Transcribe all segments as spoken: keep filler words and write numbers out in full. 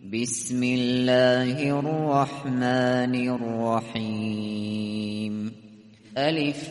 بسم الله الرحمن الرحیم. الف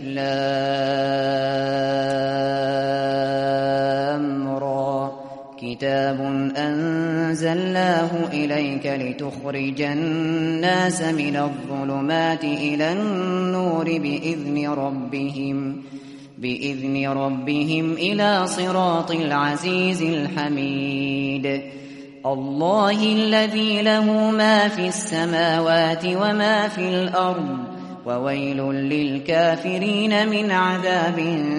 لام را کتاب انزلناه الیک لتخرج الناس من الظلمات الى النور باذن ربهم باذن ربهم الى صراط العزیز الحمید. الله الذي له ما في السماوات وما في الأرض وويل للكافرين من عذاب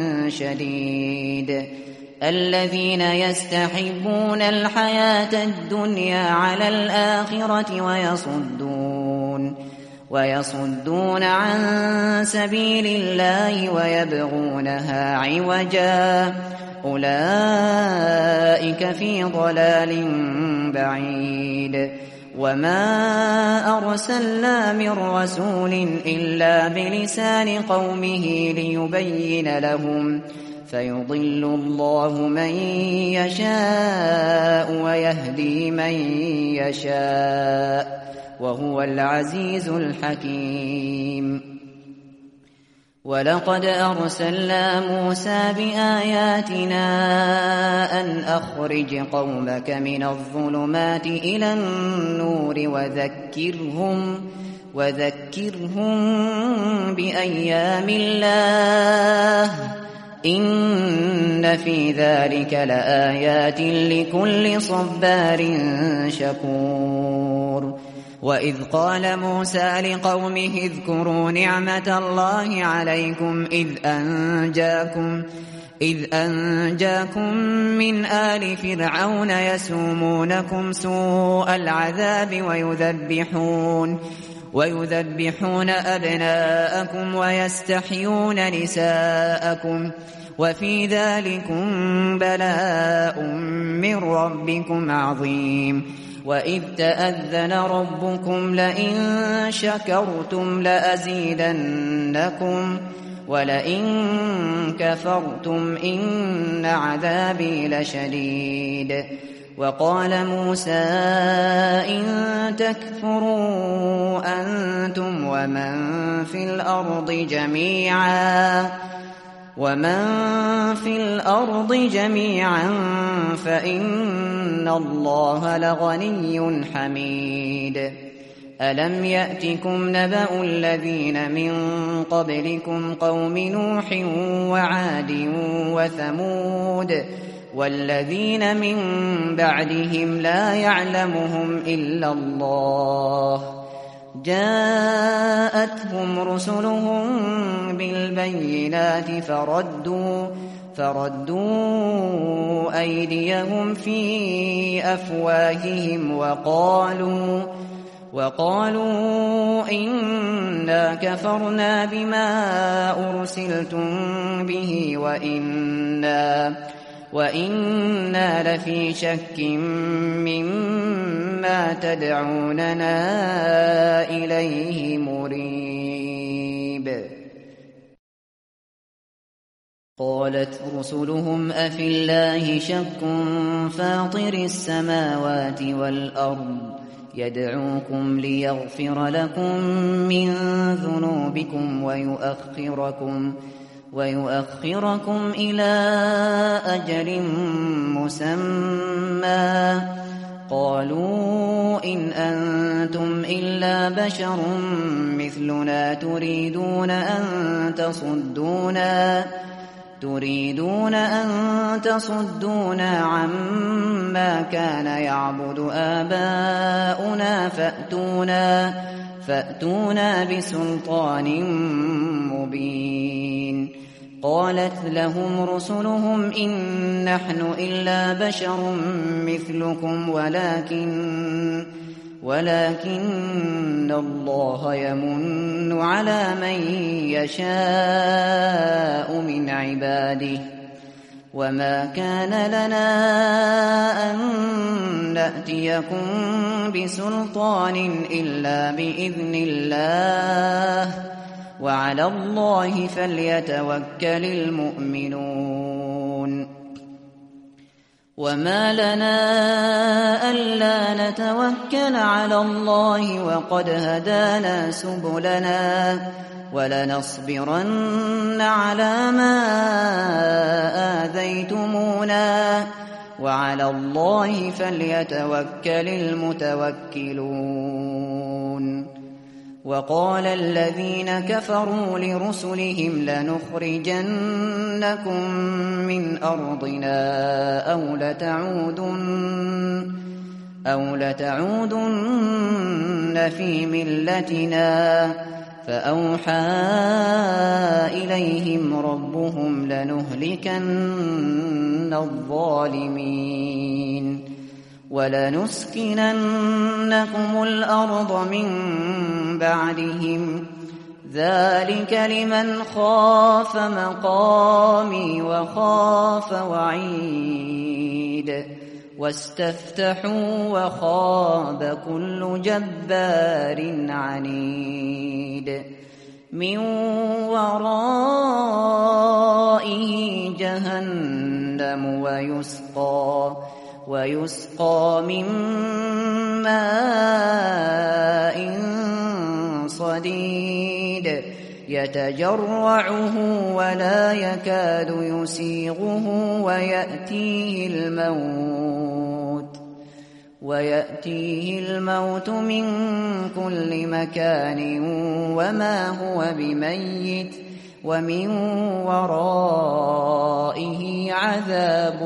شديد. الذين يستحبون الحياة الدنيا على الآخرة ويصدون ويصدون عن سبيل الله ويبغونها عوجا أولئك في ضلال بعيد. وما أرسلنا من رسول إلا بلسان قومه ليبين لهم فيضل الله من يشاء ويهدي من يشاء وهو العزيز الحكيم. ولقد أرسلنا موسى بآياتنا أن أخرج قومك من الظلمات إلى النور وذكرهم وذكرهم بأيام الله إن في ذلك لآيات لكل صبار شكور. وإذ قال موسى لقومه اذكروا نعمة الله عليكم إذ أنجاكم إذ أنجاكم من آل فرعون يسومونكم سوء العذاب ويذبحون ويذبحون أبناءكم ويستحيون نساءكم وفي ذلكم بلاء من ربكم عظيم. وإذ تأذن ربكم لئن شكرتم لأزيدنكم ولئن كفرتم إن عذابي لشديد. وقال موسى إن تكفروا أنتم ومن في الأرض جميعا ومن في الأرض جميعا فإن الله لغني حميد. ألم يأتكم نبأ الذين من قبلكم قوم نوح وعاد وثمود والذين من بعدهم لا يعلمهم إلا الله جاءتهم رسلهم بالبينات فردوا فردوا أيديهم في أفواههم وقالوا وقالوا إنا كفرنا بما أرسلتم به وإنا وإنا لفي شك مما تدعوننا إليه مريب. قالت رسلهم أفي الله شك فاطر السماوات والأرض يدعوكم ليغفر لكم من ذنوبكم ويؤخركم ويؤخركم إلى أجل مسمى قالوا إن أنتم إلا بشر مثلنا تريدون أن تصدونا تريدون أن تصدونا عما كان يعبد آباؤنا فأتونا فأتونا بسلطان مبين. قالت لهم رسلهم إن نحن إلا بشر مثلكم ولكن ولكن الله يمن على من يشاء من عباده وما كان لنا أن نأتيكم بسلطان إلا بإذن الله وعلى الله فليتوكل المؤمنون. وما لنا ألا نتوكل على الله وقد هدانا سبلنا ولنصبرن على ما آذيتمونا وعلى الله فليتوكل المتوكلون. وقال الذين كفروا لرسلهم لنخرجنكم من أرضنا أو لتعودن, أو لتعودن في ملتنا فأوحى إليهم ربهم لنهلكن الظالمين ولنسكننكم الأرض من بعدهم ذلك لمن خاف مقامي وخاف وعيد واستفتحوا وخاب كل جبار عنيد من ورائه جهنم ويسقى ويسقى من ماء صديد يتجرعه ولا يكاد يسيغه ويأتيه الموت ويأتيه الموت من كل مكان وما هو بميت ومن ورائه عذاب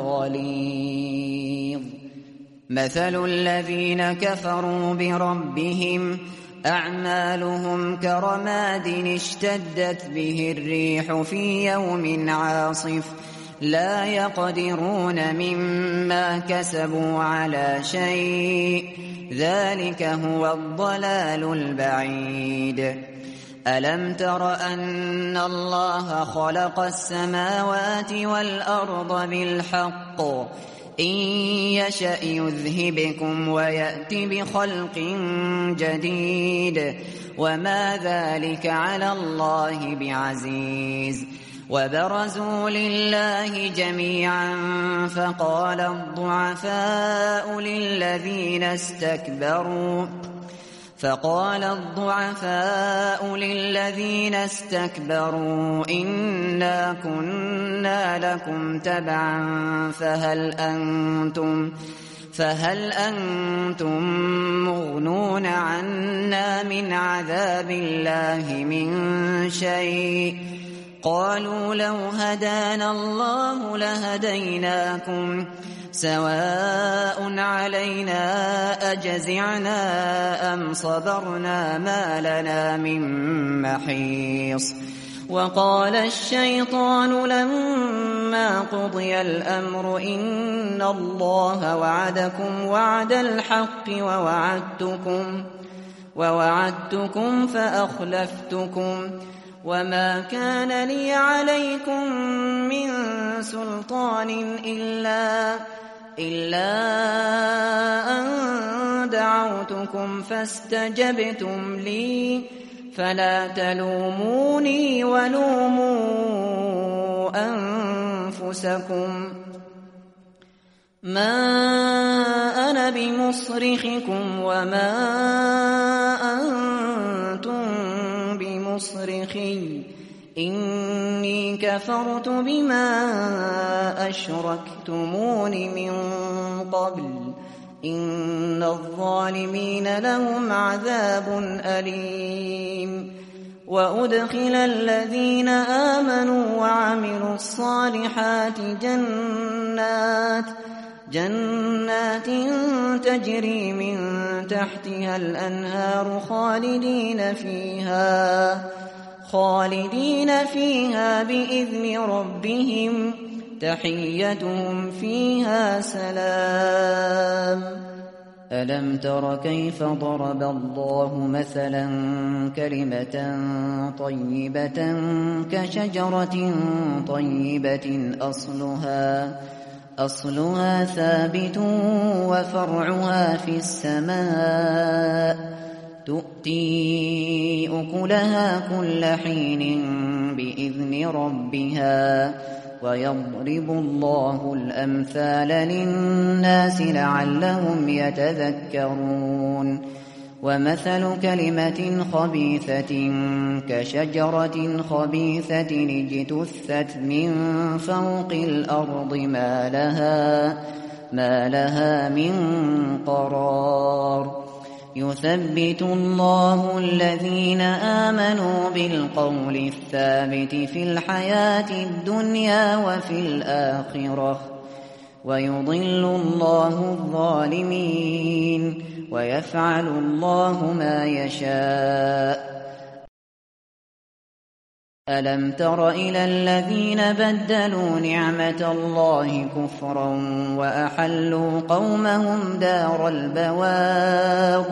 غليظ. مثل الذين كفروا بربهم أعمالهم كرماد اشتدت به الريح في يوم عاصف لا يقدرون مما كسبوا على شيء ذلك هو الضلال البعيد. ألم تر أن الله خلق السماوات والأرض بالحق إن يشأ يذهبكم ويأت بخلق جديد وما ذلك على الله بعزيز. وبرزوا لله جميعا فقال الضعفاء للذين استكبروا فقال الضعفاء للذين استكبروا إنا كنا لكم تبعا فهل أنتم فهل أنتم مغنون عنا من عذاب الله من شيء قالوا لو هدانا الله لهديناكم سواء علينا أجزعنا أم صبرنا ما لنا من محيص. وقال الشيطان لما قضي الأمر إن الله وعدكم وعد الحق ووعدتكم ووعدتكم فأخلفتكم وما كان لي عليكم من سلطان إلا إلا أن دعوتكم فاستجبتم لي فلا تلوموني ولوموا أنفسكم ما أنا بمصرخكم وما أنتم بمصرخي إني كفرت بما أشركتمون من قبل إن الظالمين لهم عذاب أليم. وأدخل الذين آمنوا وعملوا الصالحات جنات جنات تجري من تحتها الأنهار خالدين فيها خالدين فيها بإذن ربهم تحيتهم فيها سلام. ألم تر كيف ضرب الله مثلا كلمة طيبة كشجرة طيبة أصلها أصلها ثابت وفرعها في السماء تؤتي أكلها كل حين بإذن ربها ويضرب الله الأمثال للناس لعلهم يتذكرون ومثل كلمة خبيثة كشجرة خبيثة اجتثت من فوق الأرض ما لها, ما لها من قرار يثبت الله الذين آمنوا بالقول الثابت في الحياة الدنيا وفي الآخرة ويضل الله الظالمين ويفعل الله ما يشاء ألم تر إلى الذين بدلوا نعمة الله كفرا وأحلوا قومهم دار البوار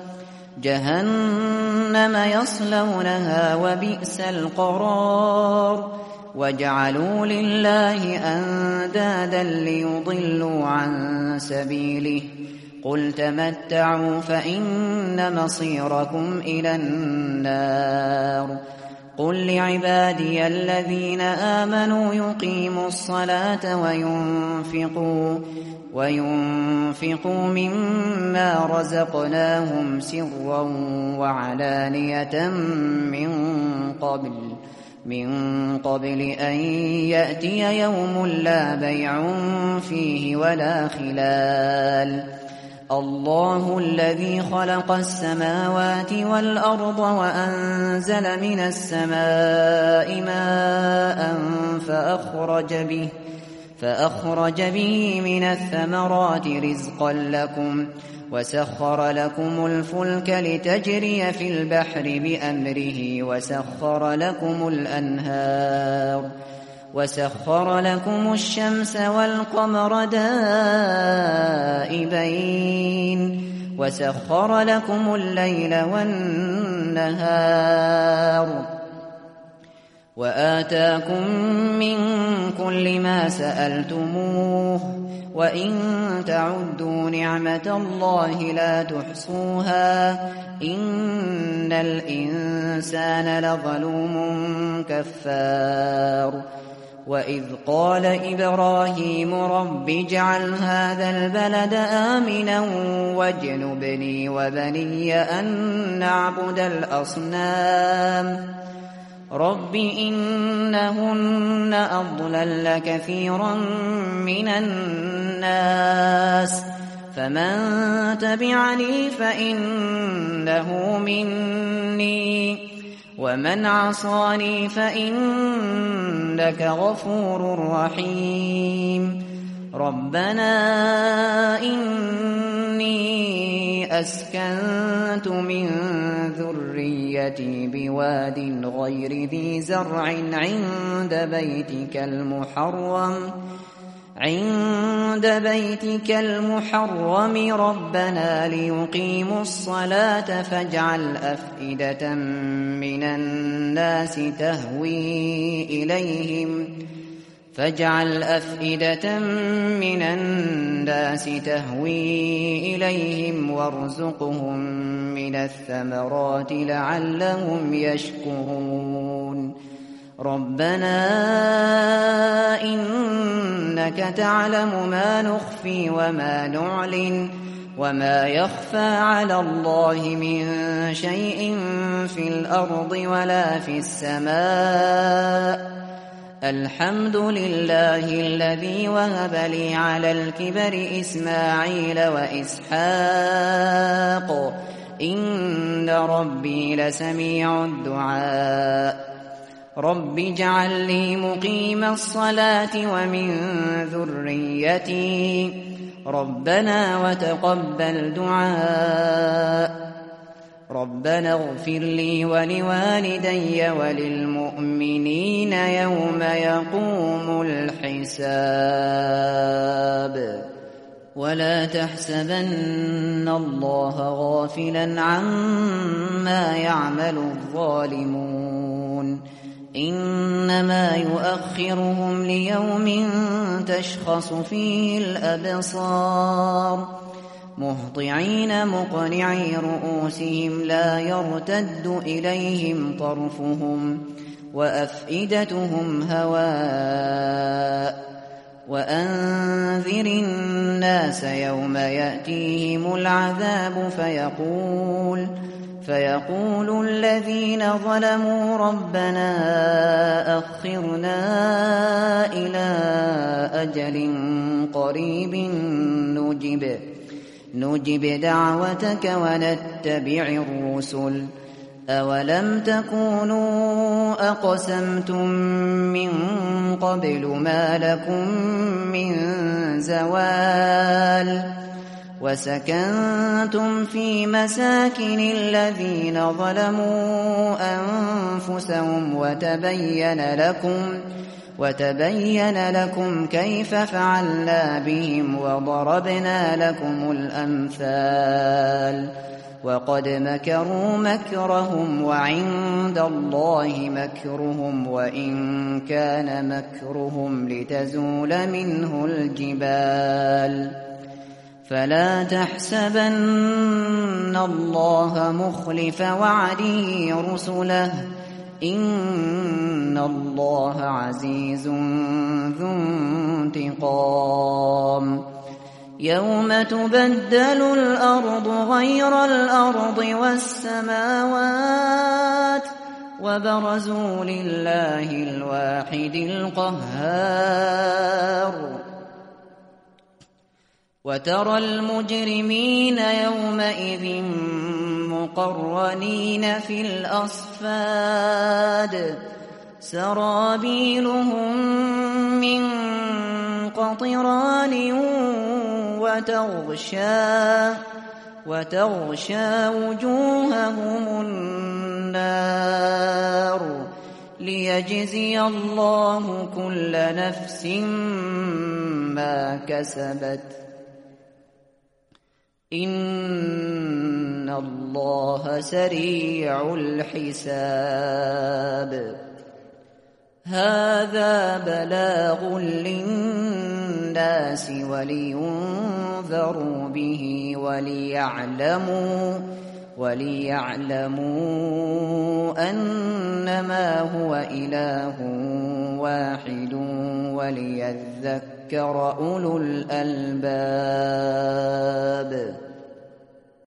جهنم يصلونها وبئس القرار وجعلوا لله أندادا ليضلوا عن سبيله قل تمتعوا فإن مصيركم إلى النار قل لعبادي الذين آمنوا يقيموا الصلاة وينفقوا, وينفقوا مما رزقناهم سرا وعلانية من قبل, من قبل أن يأتي يوم لا بيع فيه ولا خلال الله الذي خلق السماوات والأرض وأنزل من السماء ماء فأخرج به, فأخرج به من الثمرات رزقا لكم وسخر لكم الفلك لتجري في البحر بأمره وسخر لكم الأنهار وسخر لكم الشمس والقمر دائبين وسخر لكم الليل والنهار وآتاكم من كل ما سألتموه وإن تعدوا نعمة الله لا تحصوها إن الإنسان لظلوم كفار وإذ قال إبراهيم رب اجعل هذا البلد آمنا واجنبني وبني أن نعبد الأصنام رب إنهن أضلل كثيرا من الناس فمن تبعني فإنه مني ومن عصاني فإنك غفور رحيم ربنا إني أسكنت من ذريتي بواد غير ذي زرع عند بيتك المحرم عند بيتك المحرم ربنا ليقيموا الصلاة فاجعل أفئدة من الناس تهوي إليهم فاجعل أفئدة من الناس تهوي إليهم وارزقهم من الثمرات لعلهم يشكرون ربنا إنك تعلم ما نخفي وما نعلن وما يخفى على الله من شيء في الأرض ولا في السماء الحمد لله الذي وهب لي على الكبر إسماعيل وإسحاق إن ربي لسميع الدعاء رب اجعل لي مقيم الصلاة ومن ذريتي ربنا وتقبل دعاء ربنا اغفر لي ولوالدي وللمؤمنين يوم يقوم الحساب ولا تحسبن الله غافلا عما يعمل الظالمون إنما يؤخرهم ليوم تشخص فيه الأبصار مهطعين مقنعي رؤوسهم لا يرتد إليهم طرفهم وأفئدتهم هواء وأنذر الناس يوم يأتيهم العذاب فيقول فيقول الذين ظلموا ربنا أخرنا إلى أجل قريب نجب نجب دعوتك ونتبع الرسل أولم تكونوا أقسمتم من قبل ما لكم من زوال وسكنتم في مساكن الذين ظلموا أنفسهم وتبين لكم وتبين لكم كيف فعلنا بهم وضربنا لكم الأمثال وقد مكروا مكرهم وعند الله مكرهم وإن كان مكرهم لتزول منه الجبال فلا تحسبن الله مخلف وعده رسله إن الله عزيز ذو انتقام يوم تبدل الأرض غير الأرض والسماوات وبرزوا لله الواحد القهار وترى المجرمين يومئذ مقرنين في الأصفاد سرابيلهم من قطران وتغشى وتغشى وجوههم النار ليجزي الله كل نفس ما كسبت إن الله سريع الحساب هذا بلاغ للناس ولينذروا به وليعلموا وليعلموا أنما هو إله واحد وليذكر أولو الألباب